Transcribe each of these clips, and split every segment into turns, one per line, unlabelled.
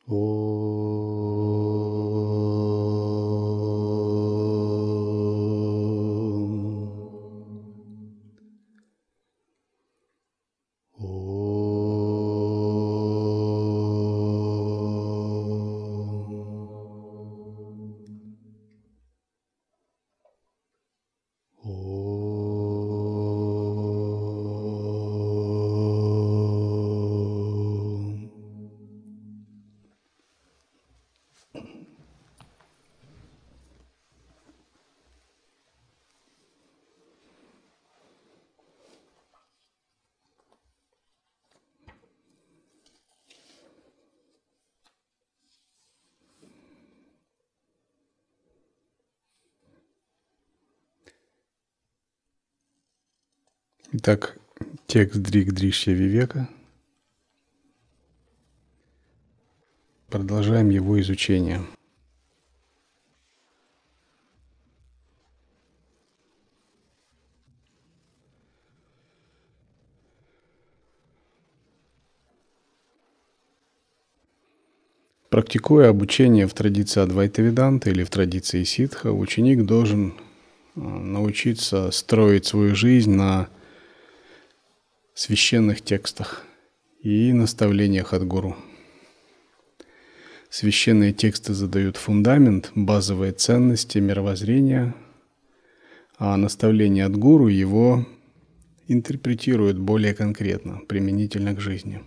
Итак, текст Дригдришья Вивека. Продолжаем его изучение. Практикуя обучение в традиции Адвайта-Веданты или в традиции Сиддха, ученик должен научиться строить свою жизнь на священных текстах и наставлениях от гуру. Священные тексты задают фундамент, базовые ценности мировоззрения, а наставления от гуру его интерпретируют более конкретно, применительно к жизни.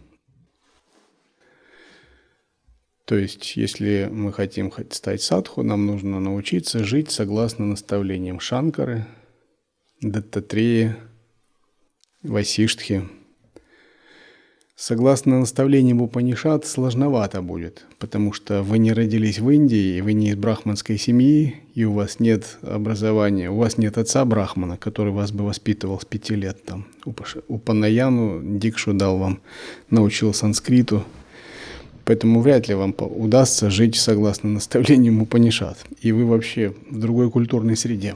То есть, если мы хотим стать садху, нам нужно научиться жить согласно наставлениям Шанкары, Даттатрея, Васиштхи. Согласно наставлениям Упанишад, сложновато будет, потому что вы не родились в Индии, и вы не из брахманской семьи, и у вас нет образования, у вас нет отца брахмана, который вас бы воспитывал с 5 лет. Там, Упанаяну, Дикшу дал вам, научил санскриту. Поэтому вряд ли вам удастся жить согласно наставлениям Упанишад, и вы вообще в другой культурной среде.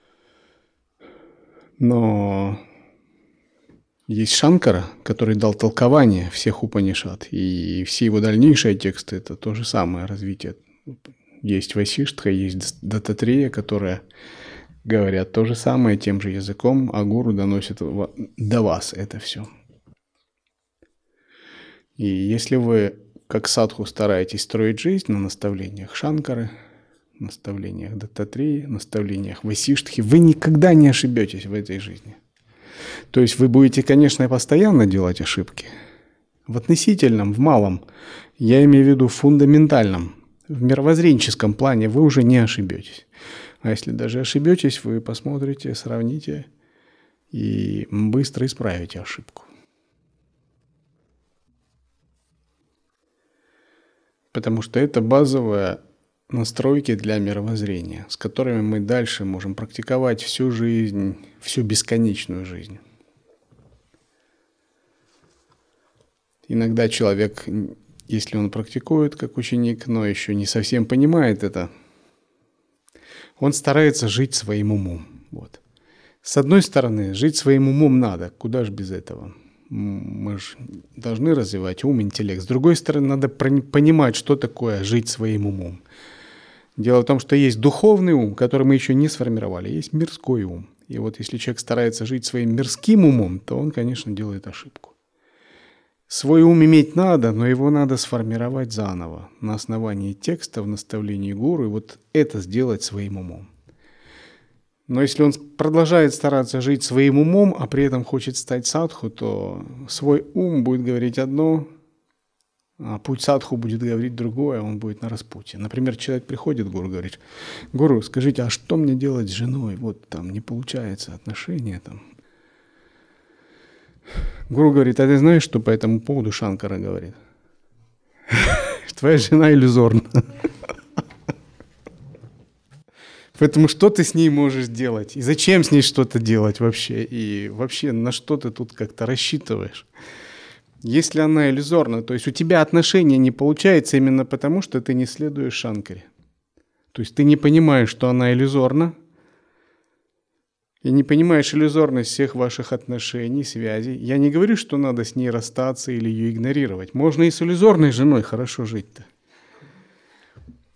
Но есть Шанкара, который дал толкование всех Упанишад, и все его дальнейшие тексты – это то же самое развитие. Есть Васиштха, есть Даттатрея, которые говорят то же самое тем же языком, а гуру доносит до вас это все. И если вы, как садху, стараетесь строить жизнь на наставлениях Шанкары, наставлениях Даттатреи, наставлениях Васиштхи, вы никогда не ошибетесь в этой жизни. То есть вы будете, конечно, постоянно делать ошибки. В относительном, в малом, я имею в виду в фундаментальном, в мировоззренческом плане вы уже не ошибетесь. А если даже ошибетесь, вы посмотрите, сравните и быстро исправите ошибку. Потому что это базовые настройки для мировоззрения, с которыми мы дальше можем практиковать всю жизнь, всю бесконечную жизнь. Иногда человек, если он практикует как ученик, но еще не совсем понимает это, он старается жить своим умом. Вот. С одной стороны, жить своим умом надо, куда же без этого? Мы же должны развивать ум, интеллект. С другой стороны, надо понимать, что такое жить своим умом. Дело в том, что есть духовный ум, который мы еще не сформировали, есть мирской ум. И вот если человек старается жить своим мирским умом, то он, конечно, делает ошибку. Свой ум иметь надо, но его надо сформировать заново, на основании текстов, наставлений гуру, и вот это сделать своим умом. Но если он продолжает стараться жить своим умом, а при этом хочет стать садху, то свой ум будет говорить одно, а путь садху будет говорить другое, он будет на распутье. Например, человек приходит к гуру, говорит: «Гуру, скажите, а что мне делать с женой? Вот там не получается отношения там». Гуру говорит: «А ты знаешь, что по этому поводу Шанкара говорит?» Твоя жена иллюзорна. Поэтому что ты с ней можешь делать? И зачем с ней что-то делать вообще? И вообще на что ты тут как-то рассчитываешь? Если она иллюзорна, то есть у тебя отношения не получается именно потому, что ты не следуешь Шанкаре. То есть ты не понимаешь, что она иллюзорна, и не понимаешь иллюзорность всех ваших отношений, связей. Я не говорю, что надо с ней расстаться или ее игнорировать. Можно и с иллюзорной женой хорошо жить-то.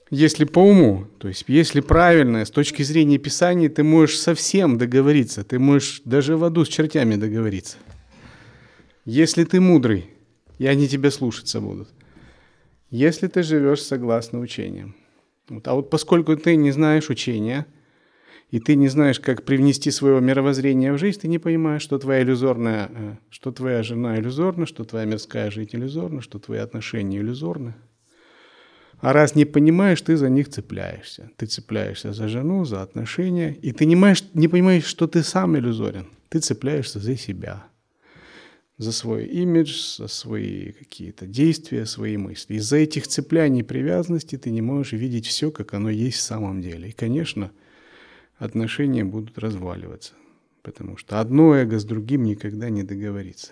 Если по уму, то есть если правильно, с точки зрения Писания, ты можешь со всем договориться, ты можешь даже в аду с чертями договориться. Если ты мудрый, и они тебя слушаться будут. Если ты живешь согласно учениям. Вот. А вот поскольку ты не знаешь учения, и ты не знаешь, как привнести свое мировоззрение в жизнь, ты не понимаешь, что твоя жена иллюзорна, что твоя мирская жизнь иллюзорна, что твои отношения иллюзорны. А раз не понимаешь, ты за них цепляешься. Ты цепляешься за жену, за отношения, и ты не понимаешь, что ты сам иллюзорен. Ты цепляешься за себя, за свой имидж, за свои какие-то действия, свои мысли. Из-за этих цепляний и привязанностей ты не можешь видеть все, как оно есть в самом деле. И, конечно, отношения будут разваливаться, потому что одно эго с другим никогда не договорится.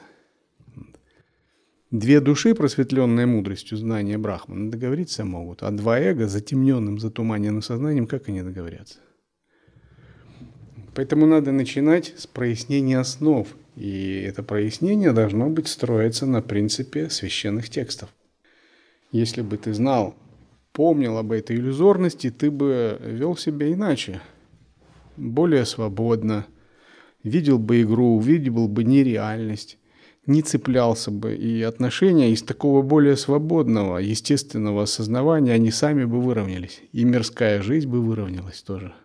Две души, просветленные мудростью знания Брахмана, договориться могут, а два эго, затемненным, затуманенным сознанием, как они договорятся? Поэтому надо начинать с прояснения основ, и это прояснение должно быть строиться на принципе священных текстов. Если бы ты знал, помнил об этой иллюзорности, ты бы вел себя иначе, более свободно, видел бы игру, увидел бы нереальность, не цеплялся бы, и отношения из такого более свободного, естественного осознавания, они сами бы выровнялись, и мирская жизнь бы выровнялась тоже.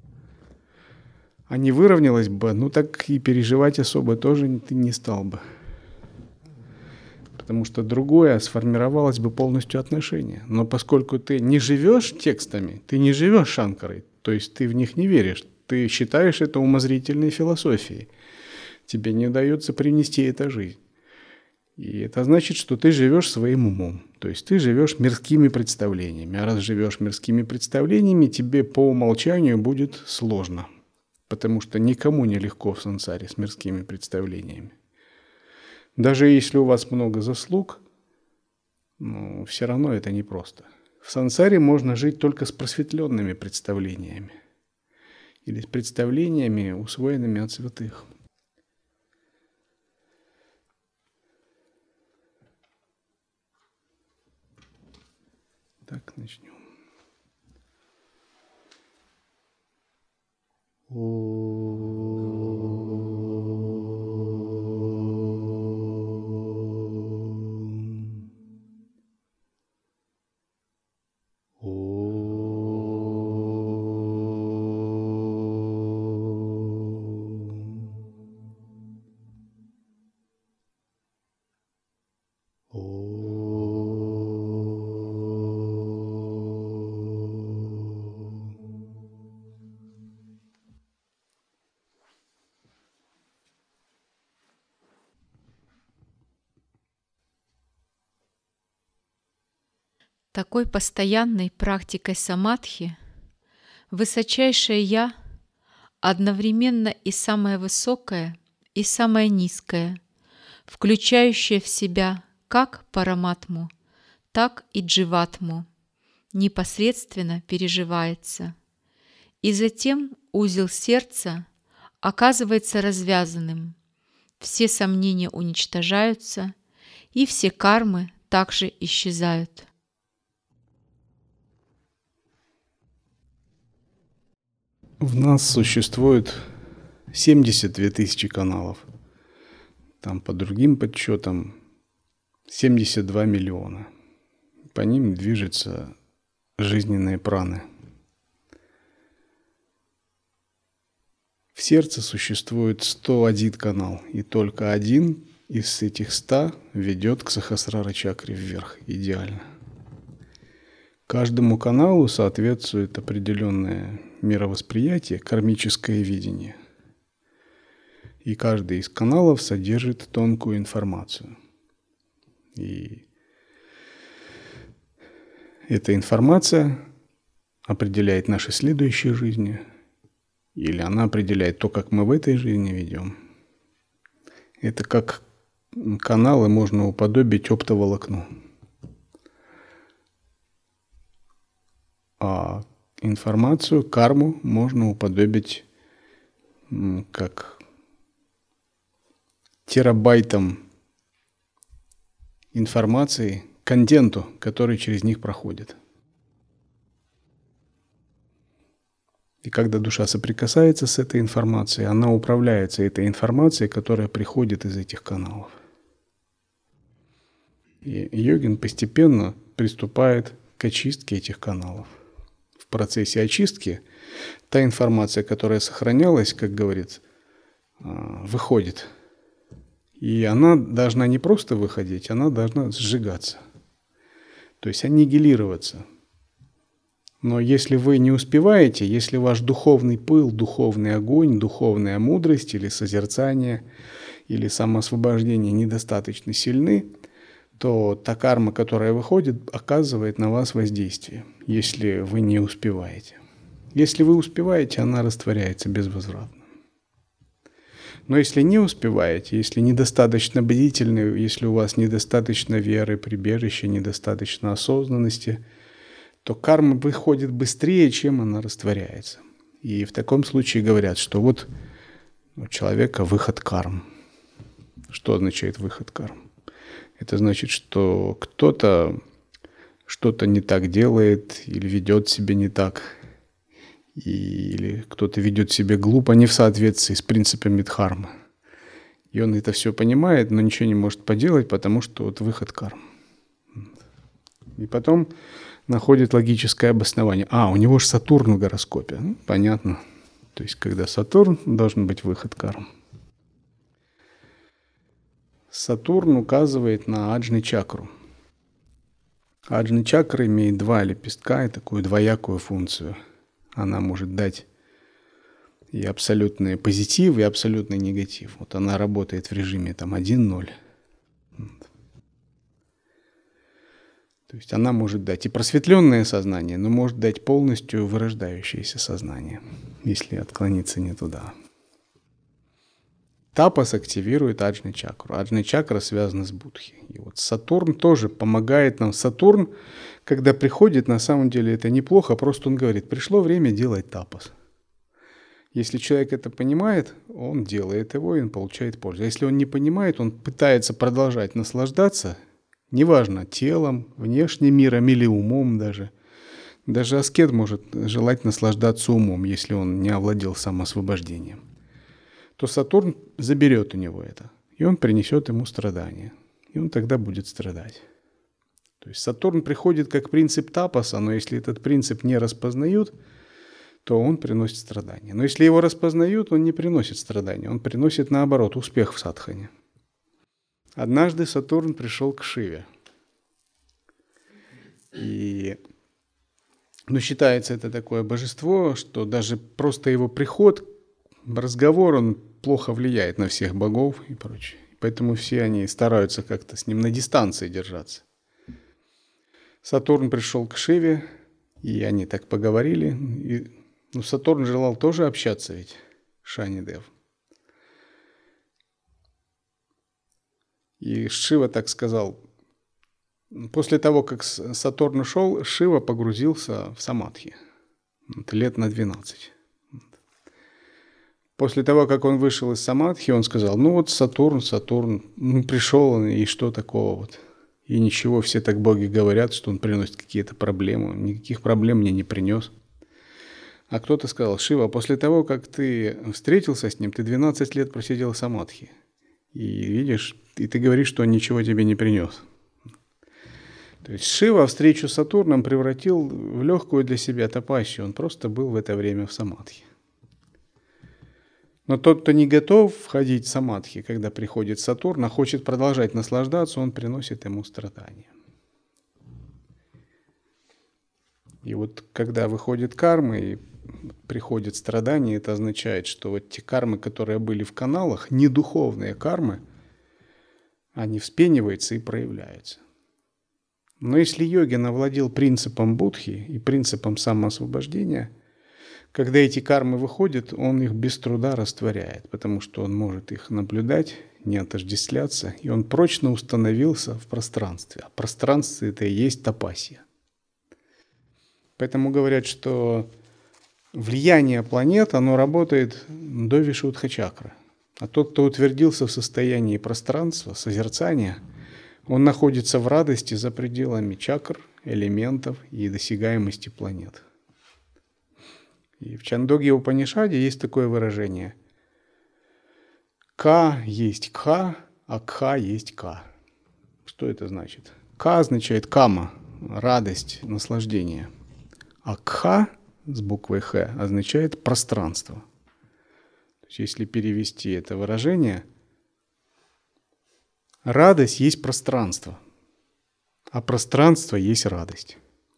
А не выровнялась бы, ну так и переживать особо тоже ты не стал бы. Потому что другое сформировалось бы полностью отношение. Но поскольку ты не живешь текстами, ты не живешь шанкарой, то есть ты в них не веришь, ты считаешь это умозрительной философией, тебе не удается привнести это в жизнь. И это значит, что ты живешь своим умом, то есть ты живешь мирскими представлениями. А раз живешь мирскими представлениями, тебе по умолчанию будет сложно, потому что никому не легко в сансаре с мирскими представлениями. Даже если у вас много заслуг, все равно это непросто. В сансаре можно жить только с просветленными представлениями или с представлениями, усвоенными от святых. Так, начнем.
Такой постоянной практикой самадхи высочайшее «Я» одновременно и самое высокое, и самое низкое, включающее в себя как параматму, так и дживатму, непосредственно переживается. И затем узел сердца оказывается развязанным, все сомнения уничтожаются, и все кармы также исчезают.
В нас существует 72 тысячи каналов. Там по другим подсчетам 72 миллиона. По ним движутся жизненные праны. В сердце существует 101 канал, и только один из этих 100 ведет к сахасрара чакре вверх, идеально. Каждому каналу соответствует определенное мировосприятие, кармическое видение. И каждый из каналов содержит тонкую информацию. И эта информация определяет наши следующие жизни, или она определяет то, как мы в этой жизни ведем. Это как каналы можно уподобить оптоволокну. А информацию, карму можно уподобить как терабайтам информации, контенту, который через них проходит. И когда душа соприкасается с этой информацией, она управляется этой информацией, которая приходит из этих каналов. И йогин постепенно приступает к очистке этих каналов. В процессе очистки та информация, которая сохранялась, как говорится, выходит. И она должна не просто выходить, она должна сжигаться. То есть аннигилироваться. Но если вы не успеваете, если ваш духовный пыл, духовный огонь, духовная мудрость или созерцание, или самоосвобождение недостаточно сильны, то та карма, которая выходит, оказывает на вас воздействие, если вы не успеваете. Если вы успеваете, она растворяется безвозвратно. Но если не успеваете, если недостаточно бдительны, если у вас недостаточно веры, прибежища, недостаточно осознанности, то карма выходит быстрее, чем она растворяется. И в таком случае говорят, что вот у человека выход карм. Что означает выход карм? Это значит, что кто-то что-то не так делает или ведет себя не так, или кто-то ведет себя глупо, не в соответствии с принципами дхармы. И он это все понимает, но ничего не может поделать, потому что вот выход карм. И потом находит логическое обоснование. У него же Сатурн в гороскопе. Понятно. То есть, когда Сатурн, должен быть выход карм. Сатурн указывает на аджны-чакру. Аджны-чакра имеет два лепестка и такую двоякую функцию. Она может дать и абсолютный позитив, и абсолютный негатив. Вот она работает в режиме 1-0. То есть она может дать и просветленное сознание, но может дать полностью вырождающееся сознание, если отклониться не туда. Тапас активирует аджны-чакру. Аджны-чакра связана с будхи. И вот Сатурн тоже помогает нам. Сатурн, когда приходит, на самом деле это неплохо, просто он говорит, пришло время делать тапас. Если человек это понимает, он делает его, и он получает пользу. А если он не понимает, он пытается продолжать наслаждаться, неважно, телом, внешним миром или умом даже. Даже аскет может желать наслаждаться умом, если он не овладел самоосвобождением. То Сатурн заберет у него это, и он принесет ему страдания, и он тогда будет страдать. То есть Сатурн приходит как принцип тапаса, но если этот принцип не распознают, то он приносит страдания. Но если его распознают, он не приносит страдания, он приносит, наоборот, успех в садхане. Однажды Сатурн пришел к Шиве. Считается это такое божество, что даже просто его приход, разговор, он плохо влияет на всех богов и прочее. Поэтому все они стараются как-то с ним на дистанции держаться. Сатурн пришел к Шиве, и они так поговорили. Сатурн желал тоже общаться ведь, Шани-дев. И Шива так сказал. После того, как Сатурн ушел, Шива погрузился в самадхи. Лет на 12. После того, как он вышел из самадхи, он сказал, Сатурн, пришел, и что такого вот. И ничего, все так боги говорят, что он приносит какие-то проблемы. Никаких проблем мне не принес. А кто-то сказал, Шива, после того, как ты встретился с ним, ты 12 лет просидел в самадхи. И видишь, и ты говоришь, что он ничего тебе не принес. То есть Шива встречу с Сатурном превратил в легкую для себя тапасию. Он просто был в это время в самадхи. Но тот, кто не готов входить в самадхи, когда приходит Сатурн, а хочет продолжать наслаждаться, он приносит ему страдания. И вот когда выходит карма и приходит страдания, это означает, что вот те кармы, которые были в каналах, недуховные кармы, они вспениваются и проявляются. Но если йогин овладел принципом будхи и принципом самоосвобождения, когда эти кармы выходят, он их без труда растворяет, потому что он может их наблюдать, не отождествляться, и он прочно установился в пространстве. А пространство – это и есть тапасия. Поэтому говорят, что влияние планет, оно работает до Вишудха-чакры. А тот, кто утвердился в состоянии пространства, созерцания, он находится в радости за пределами чакр, элементов и досягаемости планет. И в Чандогья Упанишаде есть такое выражение. Ка есть кха, а кха есть ка. Что это значит? Ка означает кама, радость, наслаждение. А кха с буквой х означает пространство. То есть, если перевести это выражение, радость есть пространство, а пространство есть радость.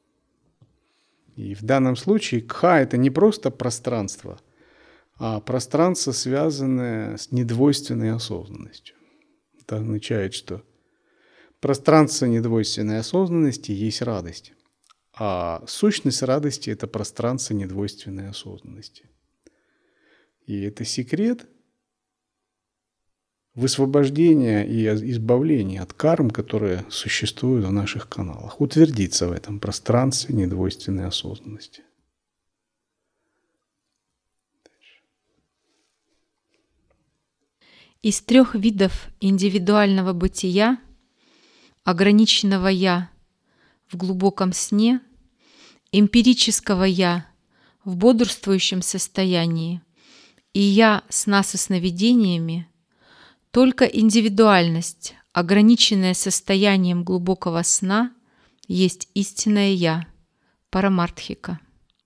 И в данном случае кха – это не просто пространство, а пространство, связанное с недвойственной осознанностью. Это означает, что пространство недвойственной осознанности есть радость, а сущность радости – это пространство недвойственной осознанности. И это секрет высвобождения и избавления от карм, которые существуют в наших каналах. Утвердиться в этом пространстве недвойственной осознанности.
Из 3 видов индивидуального бытия, ограниченного «я» в глубоком сне, эмпирического «я» в бодрствующем состоянии и «я» сна со сновидениями, только индивидуальность, ограниченная состоянием глубокого сна, есть истинное «я» – парамартхика.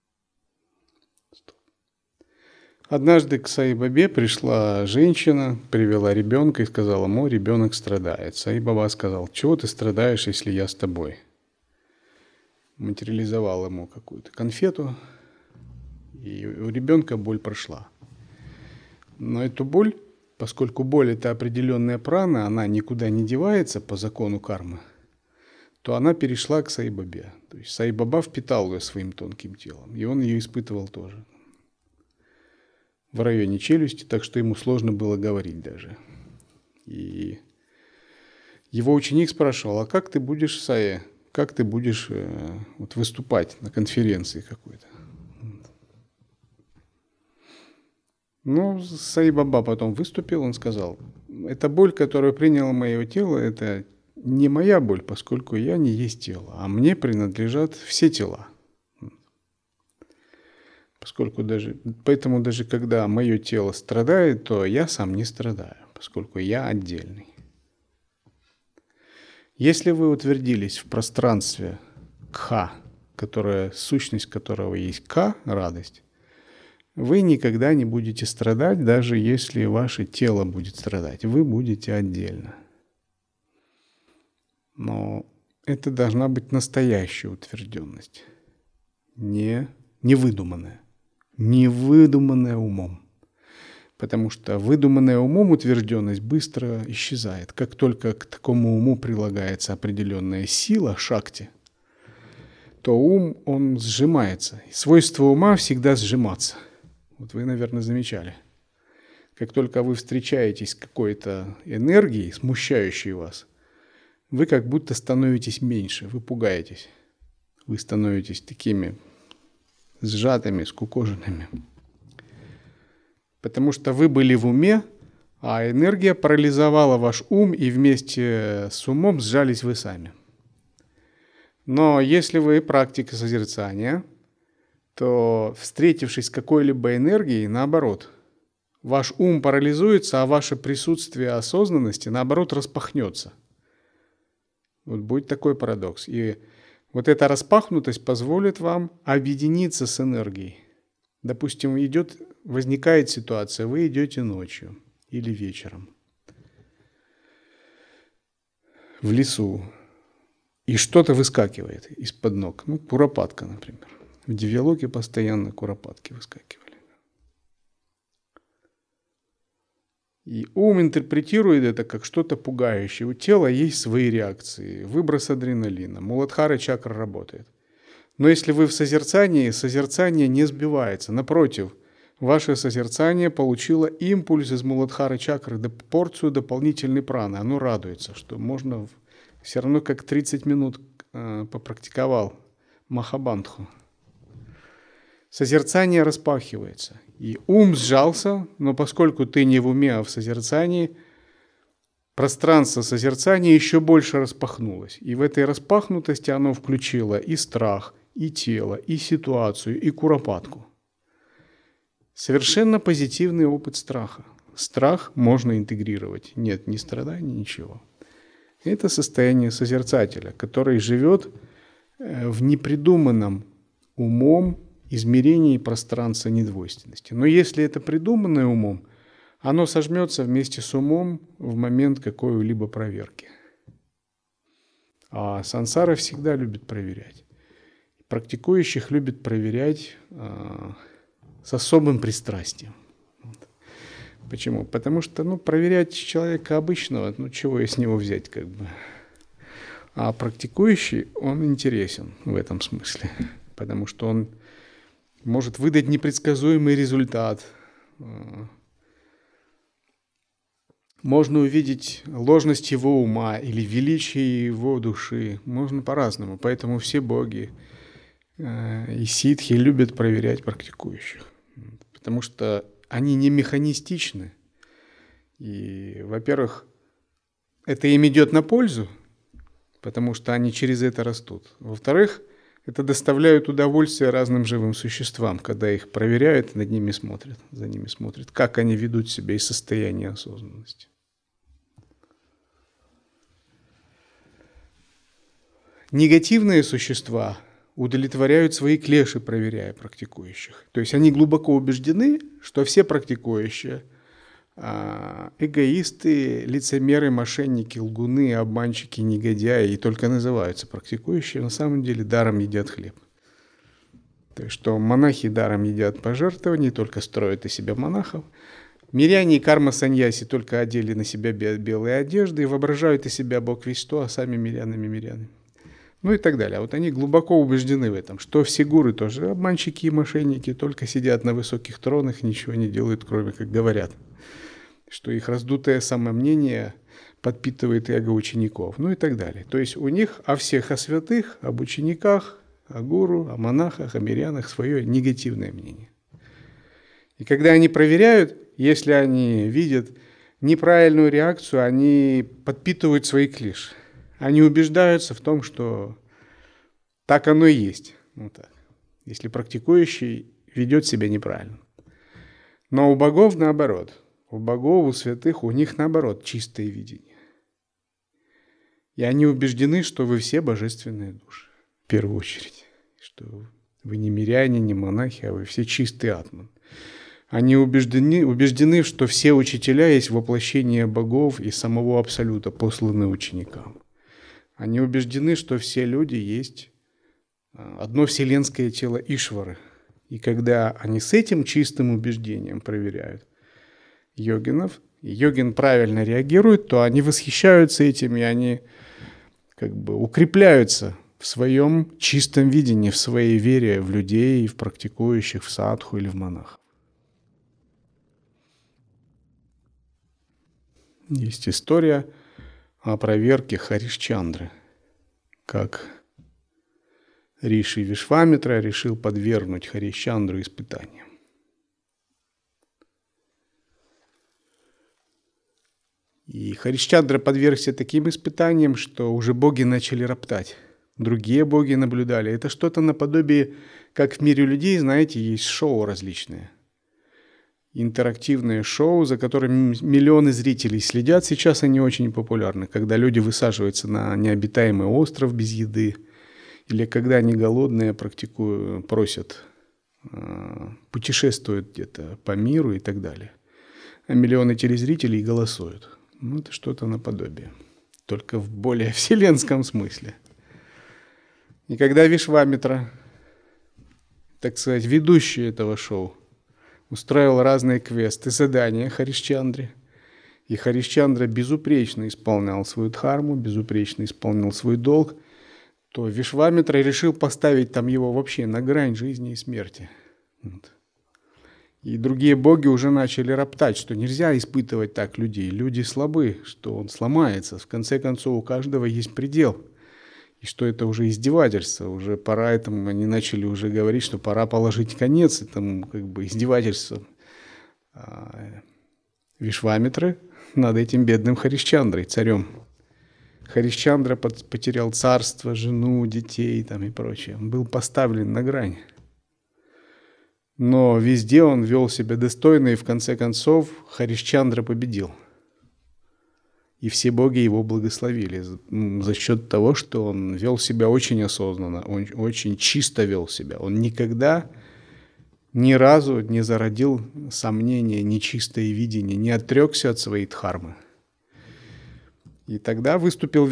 Однажды к Саи Бабе пришла женщина, привела ребенка и сказала: мой ребенок страдает. Саи Баба сказал: чего ты страдаешь, если я с тобой? Материализовал ему какую-то конфету, и у ребенка боль прошла. Но эту боль, поскольку боль – это определенная прана, она никуда не девается по закону кармы, то она перешла к Саи Бабе. То есть Саи Баба впитал ее своим тонким телом, и он ее испытывал тоже в районе челюсти, так что ему сложно было говорить даже. И его ученик спрашивал: а как ты будешь, Сая, как ты будешь выступать на конференции какой-то? Ну, Саи Баба потом выступил, он сказал: эта боль, которую приняло мое тело, это не моя боль, поскольку я не есть тело, а мне принадлежат все тела. Поэтому даже когда мое тело страдает, то я сам не страдаю, поскольку я отдельный. Если вы утвердились в пространстве кха, сущность которого есть ка, радость, вы никогда не будете страдать, даже если ваше тело будет страдать. Вы будете отдельно. Но это должна быть настоящая утвержденность, не выдуманная. Не выдуманная умом. Потому что выдуманная умом утвержденность быстро исчезает. Как только к такому уму прилагается определенная сила, шакти, то ум, он сжимается. И свойство ума всегда сжиматься. Вот вы, наверное, замечали. Как только вы встречаетесь с какой-то энергией, смущающей вас, вы как будто становитесь меньше, вы пугаетесь. Вы становитесь такими сжатыми, скукоженными. Потому что вы были в уме, а энергия парализовала ваш ум, и вместе с умом сжались вы сами. Но если вы практик созерцания, то, встретившись с какой-либо энергией, наоборот, ваш ум парализуется, а ваше присутствие осознанности, наоборот, распахнется. Вот будет такой парадокс. И вот эта распахнутость позволит вам объединиться с энергией. Допустим, возникает ситуация, вы идете ночью или вечером в лесу, и что-то выскакивает из-под ног. Куропатка, например. В Дивьялоке постоянно куропатки выскакивали. И ум интерпретирует это как что-то пугающее. У тела есть свои реакции, выброс адреналина, Муладхара чакра работает. Но если вы в созерцании, созерцание не сбивается. Напротив, ваше созерцание получило импульс из Муладхара чакры, порцию дополнительной праны. Оно радуется, что можно все равно как 30 минут попрактиковал Махабандху. Созерцание распахивается. И ум сжался, но поскольку ты не в уме, а в созерцании, пространство созерцания еще больше распахнулось. И в этой распахнутости оно включило и страх, и тело, и ситуацию, и куропатку. совершенно позитивный опыт страха. Страх можно интегрировать. Нет ни страданий, ничего. Это состояние созерцателя, который живет в непридуманном умом измерении пространства недвойственности. Но если это придуманное умом, оно сожмется вместе с умом в момент какой-либо проверки. А сансара всегда любит проверять. Практикующих любит проверять с особым пристрастием. Вот. Почему? Потому что проверять человека обычного, чего из него взять как бы. А практикующий, он интересен в этом смысле, потому что он может выдать непредсказуемый результат. Можно увидеть ложность его ума или величие его души. Можно по-разному. Поэтому все боги и ситхи любят проверять практикующих. Потому что они не механистичны. И, во-первых, это им идет на пользу, потому что они через это растут. Во-вторых, это доставляет удовольствие разным живым существам, когда их проверяют, над ними смотрят, за ними смотрят, как они ведут себя из состояния осознанности. Негативные существа удовлетворяют свои клеши, проверяя практикующих. То есть они глубоко убеждены, что все практикующие эгоисты, лицемеры, мошенники, лгуны, обманщики, негодяи, и только называются практикующие, на самом деле даром едят хлеб. То есть, что монахи даром едят пожертвования, только строят из себя монахов. Миряне и карма-саньяси только одели на себя белые одежды и воображают из себя Бог весть что, а сами мирянами. И так далее. А вот они глубоко убеждены в этом, что все гуру тоже обманщики и мошенники, только сидят на высоких тронах, ничего не делают, кроме как говорят. Что их раздутое самомнение подпитывает эго учеников, и так далее. То есть у них о всех, о святых, об учениках, о гуру, о монахах, о мирянах свое негативное мнение. И когда они проверяют, если они видят неправильную реакцию, они подпитывают свои клиши. Они убеждаются в том, что так оно и есть. Вот так. Если практикующий ведет себя неправильно. Но у богов наоборот. У богов, у святых, у них наоборот чистое видение. И они убеждены, что вы все божественные души. В первую очередь. Что вы не миряне, не монахи, а вы все чистый атман. Они убеждены, что все учителя есть воплощение богов и самого Абсолюта, посланные ученикам. Они убеждены, что все люди есть одно вселенское тело Ишвары. И когда они с этим чистым убеждением проверяют йогинов, и йогин правильно реагирует, то они восхищаются этим, и они как бы укрепляются в своем чистом видении, в своей вере в людей, в практикующих, в садху или в монахов. Есть история о проверке Харишчандры, как Риши Вишвамитра решил подвергнуть Харишчандру испытаниям. И Харишчандра подвергся таким испытаниям, что уже боги начали роптать. Другие боги наблюдали. Это что-то наподобие, как в мире людей, знаете, есть шоу различные. Интерактивные шоу, за которыми миллионы зрителей следят. Сейчас они очень популярны, когда люди высаживаются на необитаемый остров без еды, или когда они голодные просят, путешествуют где-то по миру и так далее. А миллионы телезрителей голосуют. Это что-то наподобие, только в более вселенском смысле. И когда Вишвамитра, так сказать, ведущий этого шоу, устраивал разные квесты, задания Харишчандре. И Харишчандра безупречно исполнял свою дхарму, безупречно исполнил свой долг, то Вишвамитра решил поставить там его вообще на грань жизни и смерти. И другие боги уже начали роптать, что нельзя испытывать так людей. Люди слабы, что он сломается. В конце концов, у каждого есть предел. И что это уже издевательство, уже пора этому, они начали уже говорить, что пора положить конец этому как бы издевательству Вишвамитры над этим бедным Харишчандрой, царем. Харишчандра потерял царство, жену, детей там и прочее. Он был поставлен на грань. Но везде он вел себя достойно, и в конце концов Харишчандра победил. И все боги его благословили за счет того, что он вел себя очень осознанно, он очень чисто вел себя. Он никогда ни разу не зародил сомнения, нечистое видение, не отрекся от своей дхармы. И тогда выступил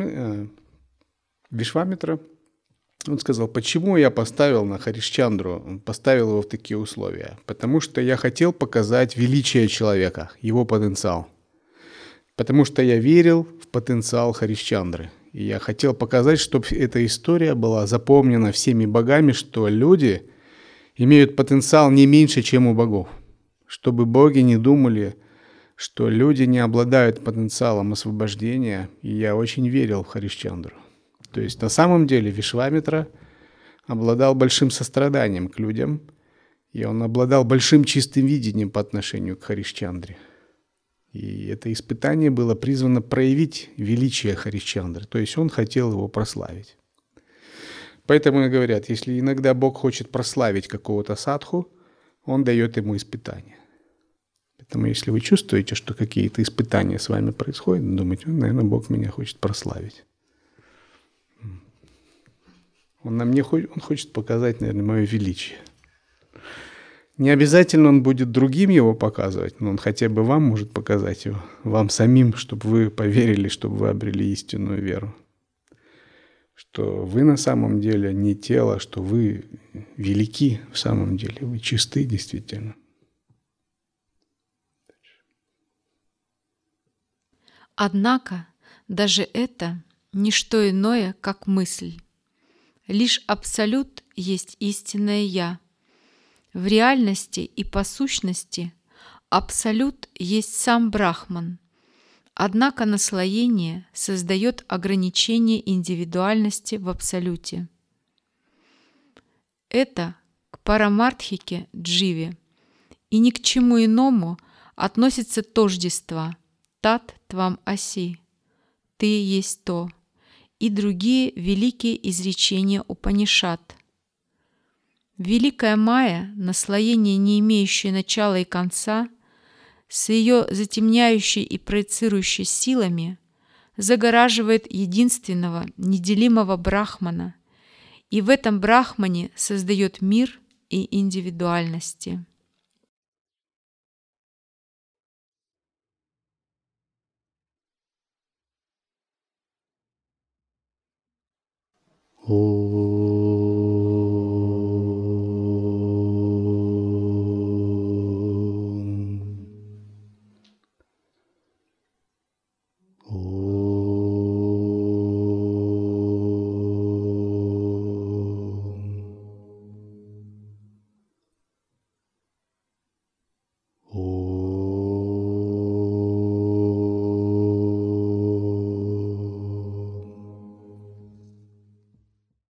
Вишвамитра. Он сказал: почему я поставил на Харишчандру, поставил его в такие условия? Потому что я хотел показать величие человека, его потенциал. Потому что я верил в потенциал Харишчандры. И я хотел показать, чтобы эта история была запомнена всеми богами, что люди имеют потенциал не меньше, чем у богов. Чтобы боги не думали, что люди не обладают потенциалом освобождения. И я очень верил в Харишчандру. То есть на самом деле Вишвамитра обладал большим состраданием к людям, и он обладал большим чистым видением по отношению к Харишчандре. И это испытание было призвано проявить величие Харишчандры, то есть он хотел его прославить. Поэтому и говорят, если иногда Бог хочет прославить какого-то садху, он дает ему испытание. Поэтому если вы чувствуете, что какие-то испытания с вами происходят, думаете: наверное, Бог меня хочет прославить. Он хочет показать, наверное, мое величие. Не обязательно он будет другим его показывать, но он хотя бы вам может показать его, вам самим, чтобы вы поверили, чтобы вы обрели истинную веру. Что вы на самом деле не тело, что вы велики в самом деле, вы чисты действительно.
Однако даже это не что иное, как мысль. Лишь Абсолют есть истинное Я. В реальности и по сущности Абсолют есть сам Брахман. Однако наслоение создает ограничение индивидуальности в Абсолюте. Это к парамартхике Дживе и ни к чему иному относится тождество Тат Твам Аси, Ты есть то, и другие великие изречения Упанишад. Великая Майя, наслоение, не имеющее начала и конца, с ее затемняющей и проецирующей силами, загораживает единственного, неделимого Брахмана, и в этом Брахмане создает мир и индивидуальности.
О.